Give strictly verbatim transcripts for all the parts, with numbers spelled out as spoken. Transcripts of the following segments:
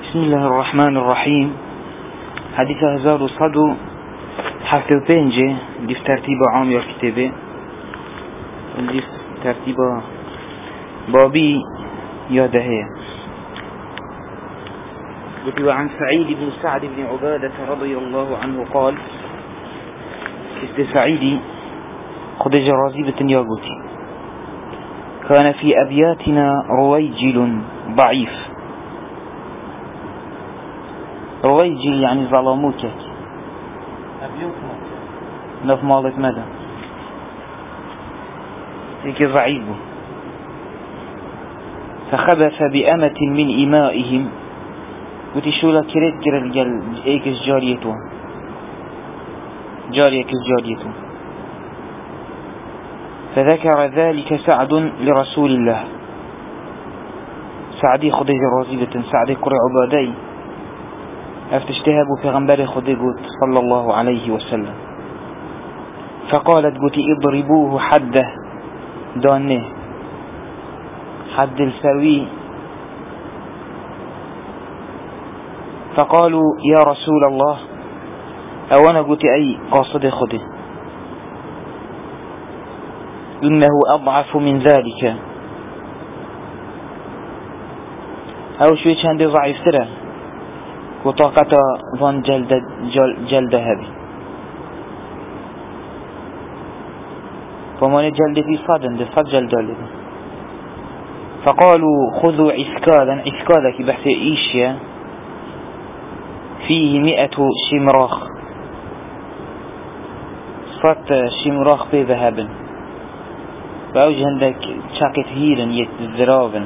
بسم الله الرحمن الرحيم. حديث هزار وصد حفظ بينجي دي في ترتيب عام يا كتابه، دي في ترتيب بابي يا دهية. كتب عن سعيد بن سعد بن عبادة رضي الله عنه قال: كست سعيدي قد جرازيبة ياغوتي كان في أبياتنا رويجل ضعيف. رويجل يعني ظلاموكك نف مالك مدى هيك ضعيف. فخبث بأمة من إمائهم وتشولا كريت كرل جل ايكس جاريتو جاريكس جاريتو فذكر ذلك سعد لرسول الله. سعدي خدي جرازيبة سعدي قرع عبادي افتشتهبوا في غنبري خدي قوت صلى الله عليه وسلم. فقالت قوتي اضربوه حده دانه حد السوي. فقالوا يا رسول الله أوانا قوتي أي قاصد خدي إنه أضعف من ذلك، أو شوي كان ضعيف ترى وطاقة ظن جلد جل جلد هذه فمن جلد في صدن دي صد جلد له. فقالوا خذوا عسكالا عسكالا كي بحث إيشيا فيه مئة شمراخ صد شمراخ في ذهب فأوجه عندك شاكت هيرن يتذرابن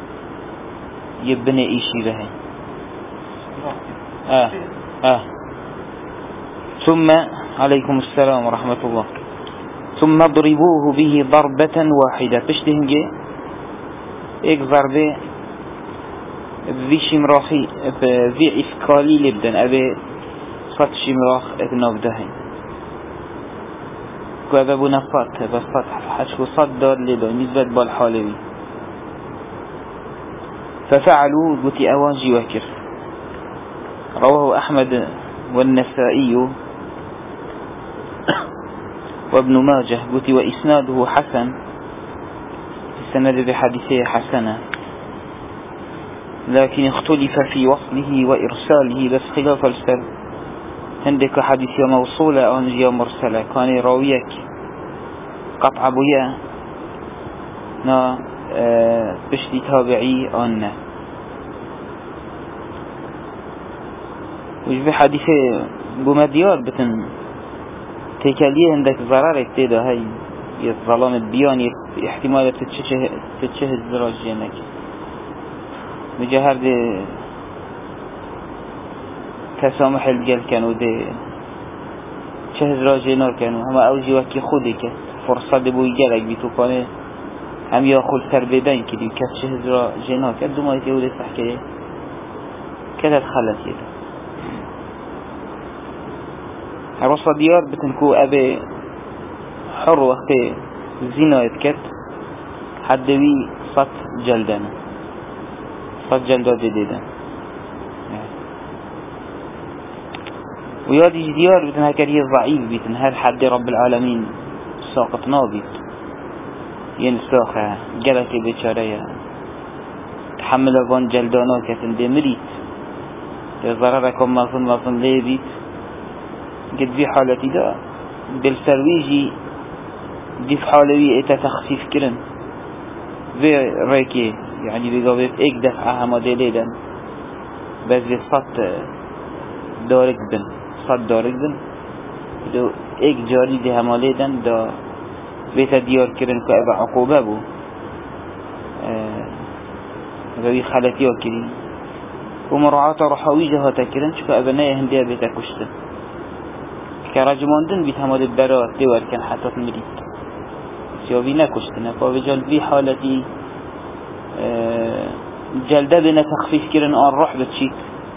يبني إيشي بهي آه آه ثم عليكم السلام ورحمة الله. ثم اضربوه به ضربة واحدة بشتهنجي ايك ضربة في شمراخي في افكالي لبدن ابي صد شمراخ ابناب دهين كوابا بنفات بس صد حشو صد دار لدو نسبة بالحالوي. ففعلوا قتي اواجي وكر. رواه أحمد والنسائي وابن ماجه قتي وإسناده حسن، السند بحديثه حسنة لكن اختلف في وصله وإرساله بس خلاف السل. عندك حديث موصولة أو نجي مرسلة كان راويك قطع بيا نا اه بشتي تابعي أنه وش بحديثه بمديار بتن تكاليه عندك ضرر اكتدا هاي يظلام البيان احتمال تتشه تتشهد زراجينك مجهر دي تسامح الجل كانوا دي تشهد زراجينا كانوا هما اوجي وكي خودك فرصة دي بوي جلك بيتو كانه هم ياخل تربيدين كده كتشهد زراجينا كدو ما يتيولي صحكي كده تخلت يده. عروسة ديار بتنكو أبي حر وقت زنا يتكت حدوي صد جلدنا صد جلدة جديدة ويادي ديار بتنها كريه ضعيف بيتن هذا حد رب العالمين ساقط نابيت ينساخها جلتي بشارية تحمل بان جلدانا كتن دي مريت ضرركم مظن مظن ليبيت قد في حالتي دا بالسرويجي دي في حالوي اتا تخفيف كرن في ريكي يعني بقابل ايك دفعها مدليدا بس في صد دارك بن صد دارك بن دو ايك جاري دي هماليدا دا بيتا ديار كرن كأبا عقوبة بو غوي خالتي وكرين ومرعاة رحويجها تكرن شكو ابنايا هندية بيتا كشتن كرجماندن بيت همال البرات دور كان حتى مريد سيوبي نكشتنا فبجال في حالتي اه جلده بنا تخفيف كرن آن روح بتشيك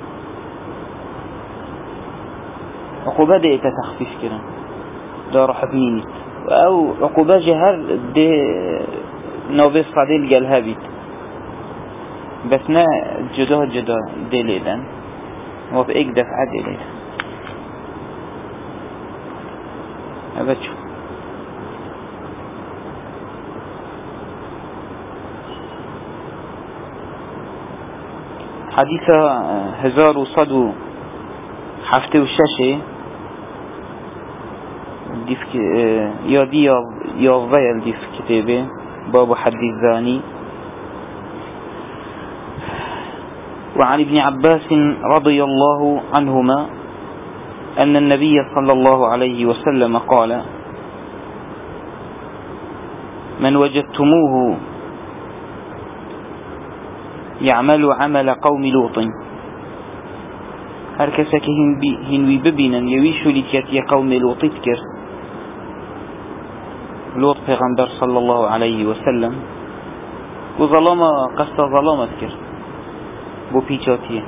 عقوبة دي اتا تخفيف كرن دا روح بنينيت او عقوبة جهر دي نوبيس قديل قالها بيت بس نه جدا جدا دلیدن و به یک دفعه دلیدن. هذا شو حديث هزار وصد حفته وششه ديف يا دي يا ضيل ديف كتابه باب حديث ذاني. وعن ابن عباس رضي الله عنهما أن النبي صلى الله عليه وسلم قال: من وجدتموه يعمل عمل قوم لوط، هر کسی که هنوی ببینن یویشو لیتیتی قوم لوط تکر، لوط پیغمبر صلی الله علیه و سلم و ظلام قصد ظلامت کرد بو پیچاتیه.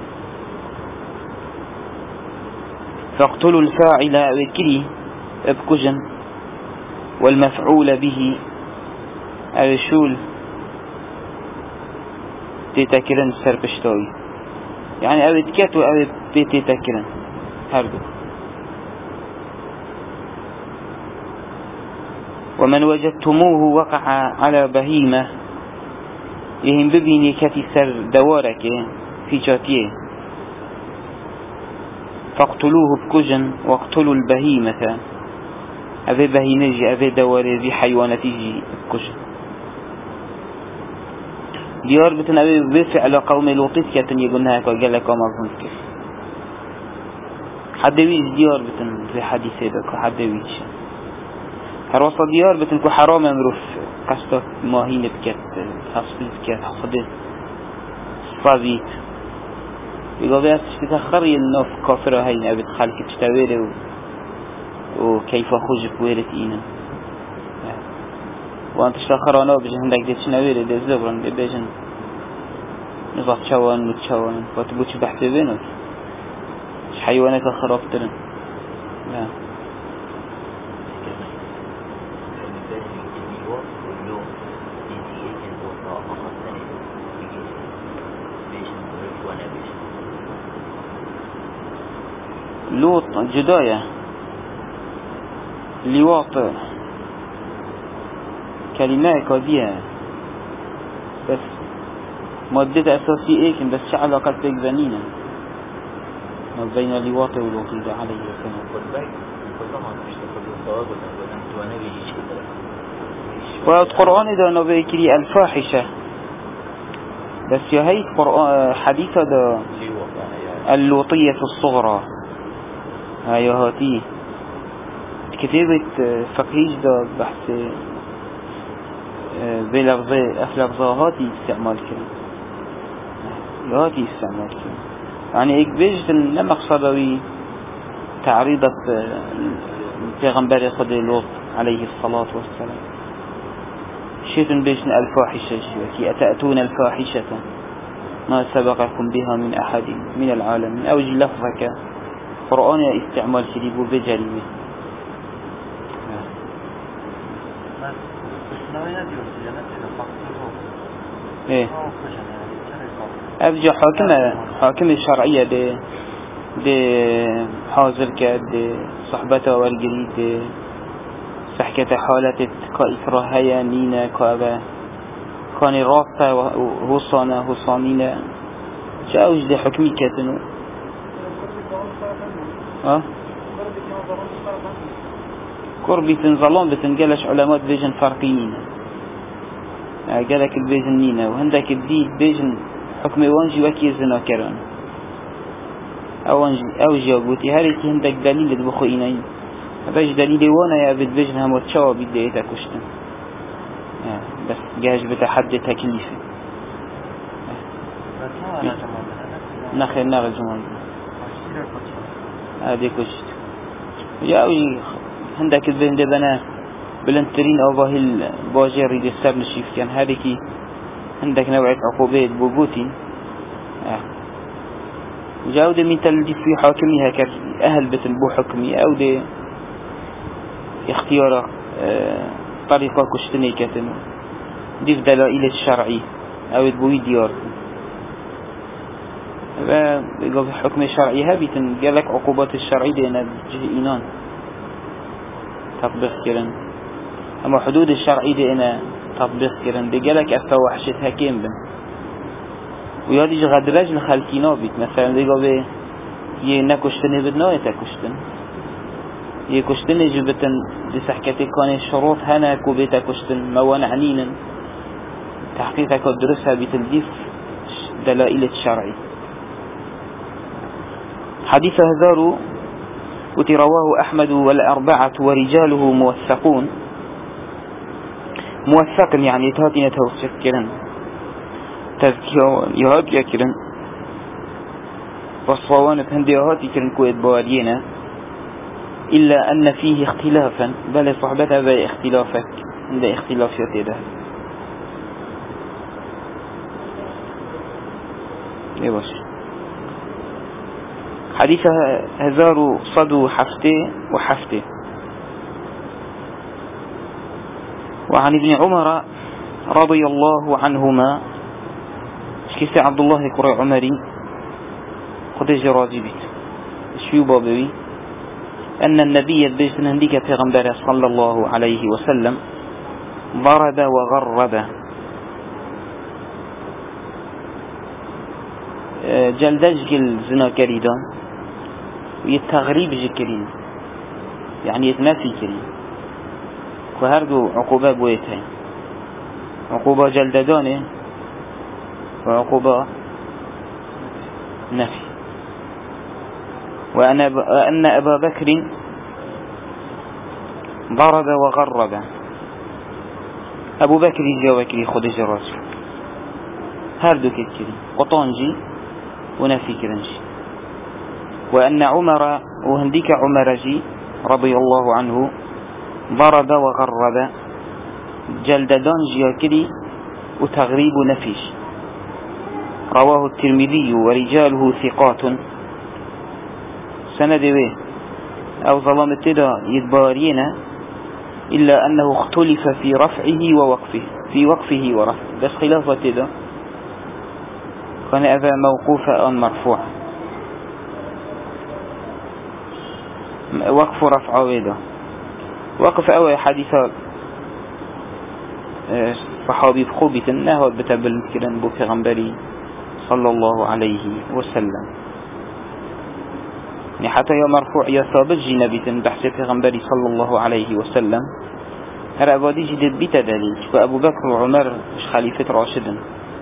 فاقتلوا الفاعل اوكري ابكجن والمفعول به اوشول تتكرن سربشتاوي، يعني او اتكات و او بتتكرن هردو. ومن وجدتموه وقع على بهيمة يهم ببيني كتي سر دوارك في جاتيه فاقتلوه بكجن واقتلوا البهيمة، أبي بهيمة أبي دواري ذي حيوانتي بكجن. ديار بتن أبي بفع على قوم لوطيت كاتن يقولنها قال لك ما ظنك حد ويش ديار بتن في حديث هذا حد ويش هروصل ديار بتن كو حرام امروف قصدك ماهين بكت حصل بكت حصدت صابيت يقول بس تتأخر النوف كافرة هين أبي تخلك تشتويره وكيف أخرج بويرة إينا وأنت تشتخر أنا بجن عندك ديش نويره ديش زبرن بيجن نضغط شوان وتشوان فتبوش بحث بينك حيوانات خراب ترن. لا لوط جداية لواط كلمة كودية بس مادة أساسية إيكن بس شو علاقة بيك زنينة ما بين لواط ولوط إذا عليه السلام. والقرآن إذا نبي كري الفاحشة بس يا هي قرآن حديث هذا اللوطية الصغرى هاي هاتي كتابة فقهيج ده بحث بلفظة أفلفظة هاتي استعمال كلام هاتي استعمال كلام يعني إيك بيجت لما قصدوي تعريضة البيغمبر قد لوط عليه الصلاة والسلام شيء بيجن الفاحشة كي أتأتون الفاحشة ما سبقكم بها من أحد من العالمين أوجه لفظك قرآن استعمال شريبه بجريمه. ايه ابجا حاكمة حاكمة الشرعية دي دي حاضر كد دي صحبته والجريد دي سحكة حالة كإكراهية نينا كأبا كان راسة وهصانة هصانينة جاوج دي حكمي كاتنو اه قربي تنظلون بتنجلش علامات بيجن فرقينينا قالك البيجن نينا وهندك الديد بيجن حكم وانجي وكي زنا كران اوانجي اوجي وقوتي هاريكي هندك دليل دبخو ايناين باش دليل وانا يا بيت بيجن هم وتشاوى بدايتا كشتن بس جاهج بتحدي تكليفي نخير نار الجمال هذه كشت جاوي عندك البين دبنا بلنترين أو باهل باجر يد السر نشيف كان هذه كي عندك نوعية عقوبات بوجوتي آه. جاود من تلدي في حاكمي هكر أهل بيت البو حكمي أو ده اختيار آه طريقة كشتني كتن دي دلائل الشرعي أو البوي ديار و بيقول في حكم الشرعي هبيتن قالك عقوبات الشرعي دينا جه إينان تطبيق كرن أما حدود الشرعي دينا تطبيق كرن بيقالك أفا وحشتها كيم بن وياديش غدرج لخلقينا بيت مثلا بيقول بي يه نكشتني بدنا يتكشتن يه كشتني جبتن لسحكتي كان الشروط هنا كوبيتا كشتن موانعنين تحقيقك الدرسها بتلديف دلائل الشرعي. حديث هزار وترواه أحمد والأربعة ورجاله موثقون. موثق يعني تهاتين توثق كرن تذكير يهات يكرن والصوانة هندي يهات يكرن كويت بوالينا إلا أن فيه اختلافا بل صحبتها بأي اختلافك عند اختلاف يتده يباش. حديث هزار صدو حفته وحفته. وعن ابن عمر رضي الله عنهما كيس عبد الله كري عمري قدج راضي بيت شو بابوي أن النبي بيسن هنديك في غنبرة صلى الله عليه وسلم ضرب وغرب جلدج جل زنا كريدان ويتغريب جكرين يعني يتنافي كرين وهردو عقوبة بويتين عقوبة جلددانه وعقوبة نفي. وأن أن أبا بكر ضرب وغرب أبو بكر جاوكري خدج الرسول هردو كتكري قطانجي ونفي كرنجي. وأن عمر وهنديك عمرجي رضي الله عنه ضرب وغرب جلددان جاكري وتغريب نفيش. رواه الترمذي ورجاله ثقات سندوه أو ظلام التدا يدبارينا إلا أنه اختلف في رفعه ووقفه في وقفه ورفعه بس خلافة التدا كان أذا موقوفة أو مرفوع وقف رفعه ويدا وقف أول حديثة صحابي بخوبة نهو بتبل كرن بو پیغمبري صلى الله عليه وسلم يعني حتى يا مرفوع يا ثابت جي نبيتن بحث پیغمبري صلى الله عليه وسلم هر أبادي جديد بيت دليل فأبو بكر وعمر مش خليفة راشدا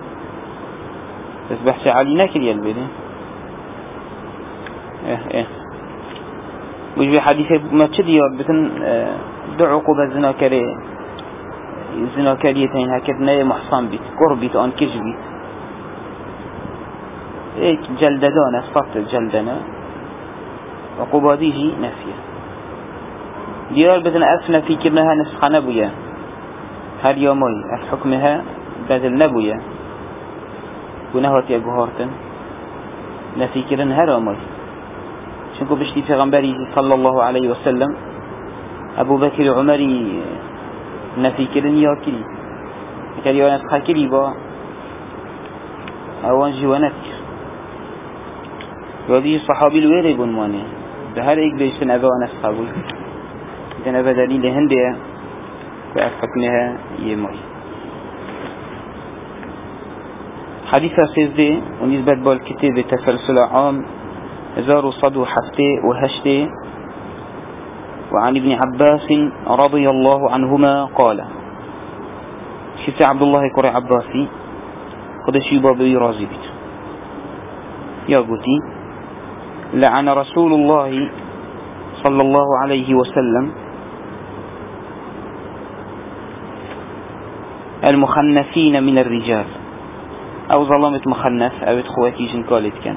بس بحث علي ناكل يلبدي اه اه وجب حديث ما تشدي بتن دع عقوبة زنا كري زنا كريتين هكذا ناي محصن بيت قربيت أن كج بيت ايك جلددانا صفت جلدنا عقوبة ديجي نفية ديار بتن أفنى في كرنها نسخة نبوية هر يومي الحكمها بدل نبوية ونهوت يا جهارتن نفي كرن هرامي شنكو بشتي في غنبري صلى الله عليه وسلم أبو بكر عمري نفي كرن ياكري كان يونس خاكري با أوان جوانت وهذه الصحابي الويري بنواني بهر ايك بيشتن أبا ونسخابي إذن أبا دليل هندية وأفكنها يموي. حديث سيزدي ونسبة بالكتاب تسلسل عام زاروا صدو حفتي وهشتي. وعن ابن عباس رضي الله عنهما قال شفت عبد الله كري عباسي قد شيبا بي رازي بيت يا قوتي لعن رسول الله صلى الله عليه وسلم المخنثين من الرجال أو ظلمت مخنث أو خواتي جنكالت كان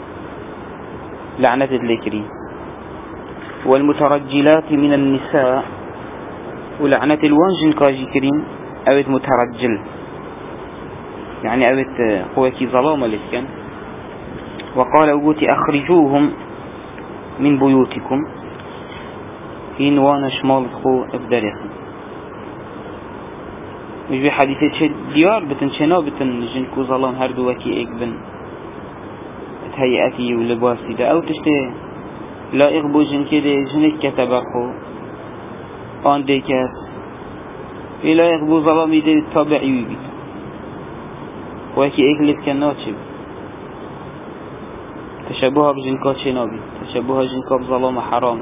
لعنة الذكري والمترجلات من النساء ولعنة الوانجن كاجي كريم أوت مترجل يعني أوت خواتي ظلام لسكن. وقال أوتي أخرجوهم من بيوتكم إن وانا شمال خو ابدالهم مش بحديثة ديار بتن شنا بتن جنكو ظلام هردو وكي ايك بن هيئتي ولباسي ده أو تشتي لائق بو جنك ده جنك كتبخو آن ده كت لائق بو ظلامي ده طبيعي بيت وكي اكلت كناتشب تشبهها بجنكات شنابي تشبهها جنكات بظلام حرام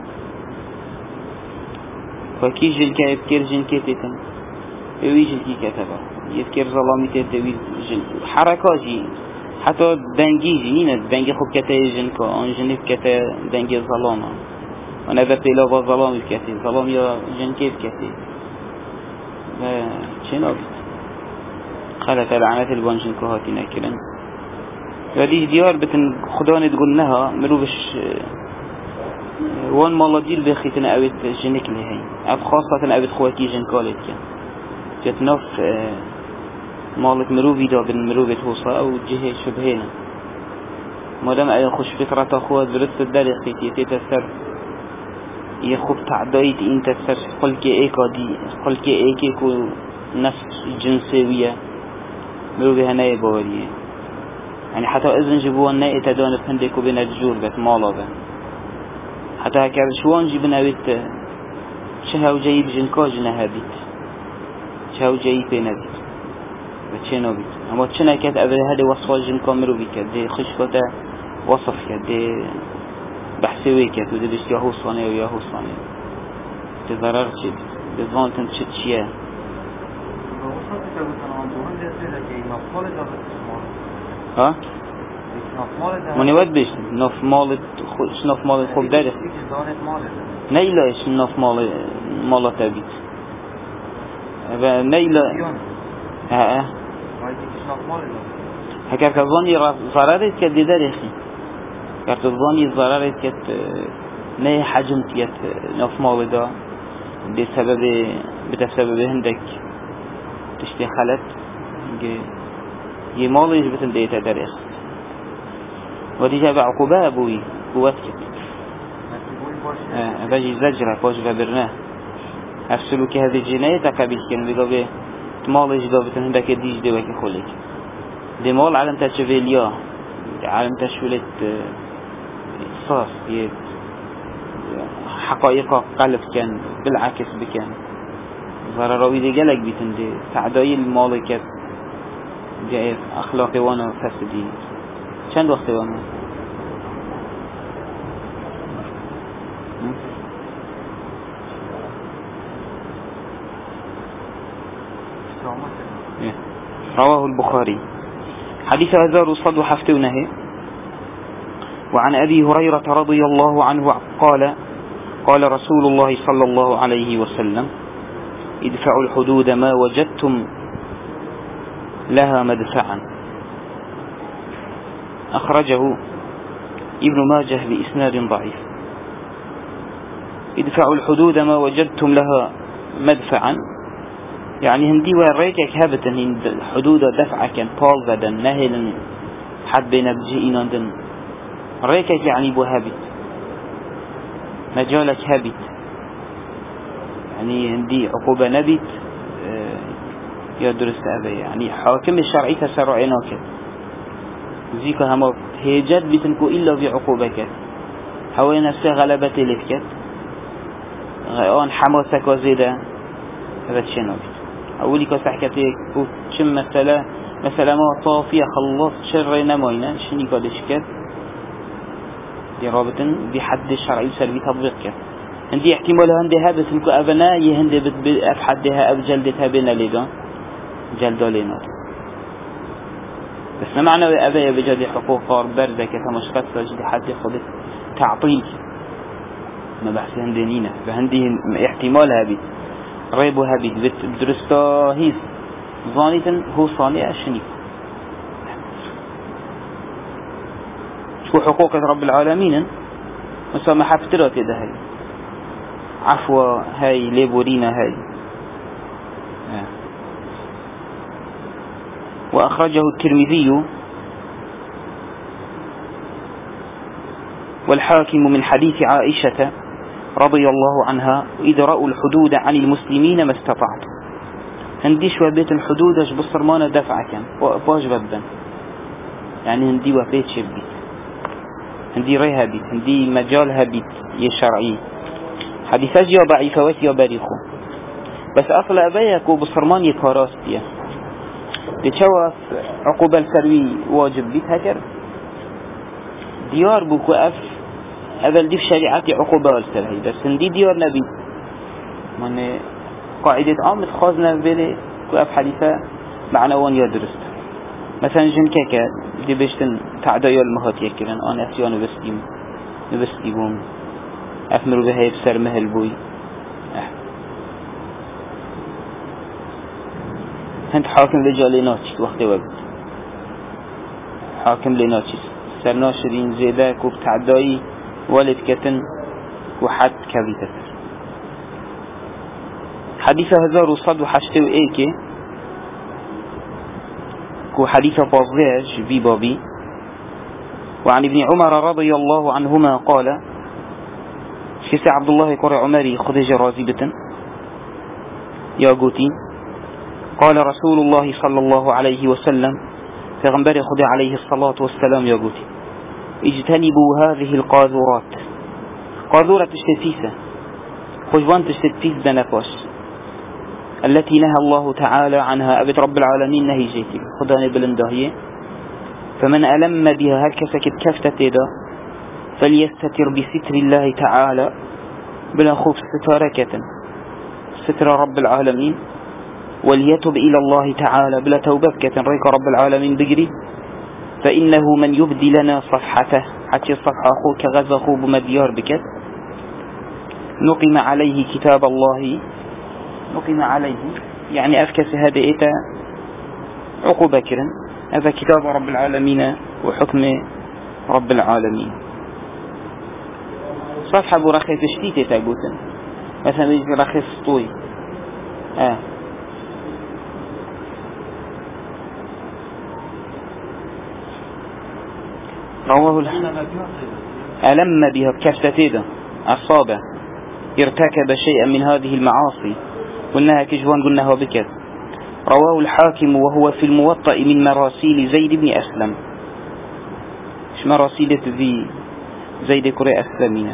وكي جنكا يذكر جنكتتن يوي جنكي كتبه يذكر ظلامي تتوي جن حركاتي حتى دنجيجي هنا دنجي خب كتا جنكا آن جنك كتا دنجي ظلامه ونذبت إلى ظلام الكتي ظلام يا جنكي الكتي شنابي خلت العنات البانجن كهاتي ناكرن ودي ديار بتن خدان تقولناها مروبش وان مالا دير بخيتنا اويت جنك لهي اب خاصة اويت خواكي جن كالت كان جتناف مالت مروبي دا بن مروبة هوصا او جهة شبهينا مادام اي خوش فطرة اخوة درست الدار خيتي تتسر يخوب تعدايت انت تسر قلك ايكا دي قلك ايكي كو نفس جنسوية مروبي هناي باوريه يعني حتى إذن جبوا النائي تدون بهندك وبين الجور بيت مالا بي حتى هكذا شوان جبنا بيت شهو جايب جنكا جنها بيت شهو جايب بينا بيت بتشينو بيت اما تشينا كات أبدا هذا وصفة جنكا مروبي كات دي خشفة وصف كات دي بحثوي كات ودي بيش ياهو صاني وياهو صاني دي ضرر شد دي ظان تنشد شيا ها؟ من يود بيش نف مالت خوش نف مالت خوب داره نيلاش نف مال مال تبيت و نيلا ها ها هكذا كظني ضررت كده داره خي كرت ظني ضررت كت نه حجم كت نف مال ده بسبب بتسبب هندك تشتي خلت يماليش بتن ديتا دريخ ودي جاب عقوبة أبوي قوتك اه باجي زجرة باش ببرناه أفسلو كهذه الجناية تقابل كان بيقابل تماليش دا بتن هندك ديج دي وكي خوليك دي مال علم تشفيليا علم تشفيلة صاص حقائق قلب كان بالعكس بكان ضرراوي دي جالك بيتن دي تعداي المالكات جاء أخلاقي وانا فاسدي چند وقت وانا رواه البخاري حديث هزار صد حفتونه وعن أبي هريرة رضي الله عنه قال قال رسول الله صلى الله عليه وسلم ادفعوا الحدود ما وجدتم لها مدفعا أخرجه ابن ماجه بإسناد ضعيف ادفعوا الحدود ما وجدتم لها مدفعا يعني هندي وريكك هبتا هند حدود دفعا كان طال غدا نهلا حد بين بجئنا دن ريكك يعني بو هبت مجالك هبت يعني هندي عقوبة نبت يا درست أبي يعني حاكم الشرعي تسرعنا كده زيك هما هيجات بتنكو إلا بعقوبك هو نفسه غلبة لفكت غيان حماسك وزيدة هذا الشيء نبي أولي كسحكتك وشم مثلا مثلا ما طافية خلص شر نموينا شني قدش كت دي رابطا بحد الشرعي سلبي تطبيق عندي احتمال هندي هذا تنكو أبناء يهندي بأفحدها أو جلدتها بين ليجان جلدة لينات بس معنى أبايا بجد حقوق قار باردة كتمشقات فجد حد يخذ تعطيل ما بحث هندينينا فهندي احتمال هابي ريبو هابي بدرستا هيس ظانيتا هو صانع الشنيف شو حقوق رب العالمين مسامحة فترات يده هاي عفوا هاي ليبورينا هاي وأخرجه الترمذي والحاكم من حديث عائشة رضي الله عنها إذا رأوا الحدود عن المسلمين ما استطعت هندي شو بيت الحدود اش بصر مانا دفع كان باش بدن يعني هندي وبيت شبي هندي ريها بيت هندي مجالها بيت يشرعي حديثات يا ضعيفة وات يا بريخو بس أصل أبايك وبصرمان يكاراستيا تشوف عقوبة السروي واجب بيت هكر ديار بوكو أف هذا اللي في شريعتي عقوبة السرهي بس هندي ديار نبي من قاعدة عامة خازنة بلي كو أف حديثة معنى وان يدرست مثلا جنكاكا دي بيشتن تعدايا المهات يكرن أنا أسيان نبستيم نبستيبون أفمروا بهاي بسر مهل بوي أه. هند حاكم لجالي ناتش وقت وقت حاكم لناتش سر ناشرين زيداك وبتعداي والد كتن وحد كبيتة حديثة هزار وصد وحشتو ايكي كو حديثة بازيج بي بابي وعن ابن عمر رضي الله عنهما قال كسي عبد الله قرع عمري خدج رازبة يا قوتي قال رسول الله صلى الله عليه وسلم فغنبري خدع عليه الصلاة والسلام يا قوتي اجتنبوا هذه القاذورات قاذورة تشتفيسة خجوان تشتفيس دنفاش التي نهى الله تعالى عنها أبد رب العالمين نهي جيتي خداني بلندهية فمن ألم بها هكذا كفتة دا فليستتر بستر الله تعالى بلا خوف ستاركة ستر رب العالمين وليتب إلى الله تعالى بلا توبكة ريك رب العالمين بجري فإنه من يبدي لنا صفحته حتى الصفحة أخوك غزا خوب مديار بك نقم عليه كتاب الله نقم عليه يعني أفكس هذا إيتا عقوبة كرا هذا كتاب رب العالمين وحكم رب العالمين صفحة برخي تشتيتي تاقوتا مثلا يجي رخي سطوي آه رواه ألم بها كفتة الصابع ارتكب شيئا من هذه المعاصي قلناها كجوان قلناها بكذا رواه الحاكم وهو في الموطأ من مراسيل زيد بن أسلم ايش مراسيل ذي زيد كري أسلمين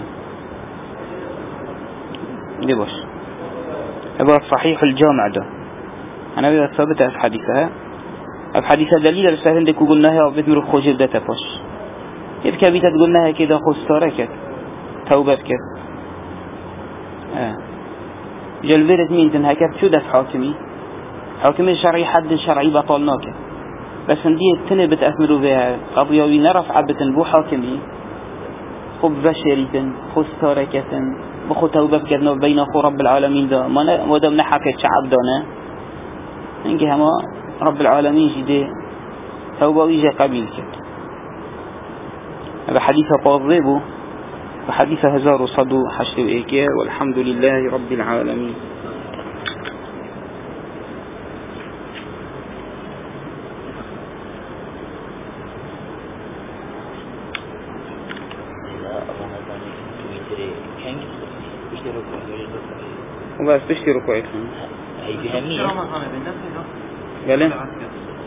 دي باش هذا صحيح الجامع ده أنا بذا ثابت أفحديثها أفحديثها دليل لسهل ديكو قلناها وبتمر خوجب ده تفاش إذ كبيتة قلناها كده خستاركت توبتك آه. جلبيرت مين تنهكت شو دف حاكمي حاكمي شرعي حد شرعي بطلناك بس نديه تنبت أثمروا بها قضيوي نرف عبتن بو حاكمي خب بشريتن خستاركتن بخو توبتك بين أخو رب العالمين ده ما ودم نحكت شعب دانا إنك هما رب العالمين جدي توبة ويجي قبيل كت هذا حديث طاضبه وحديث هزار صدو حشر إيكيا والحمد لله رب العالمين. وبس بشتروا كويس هي بهمية.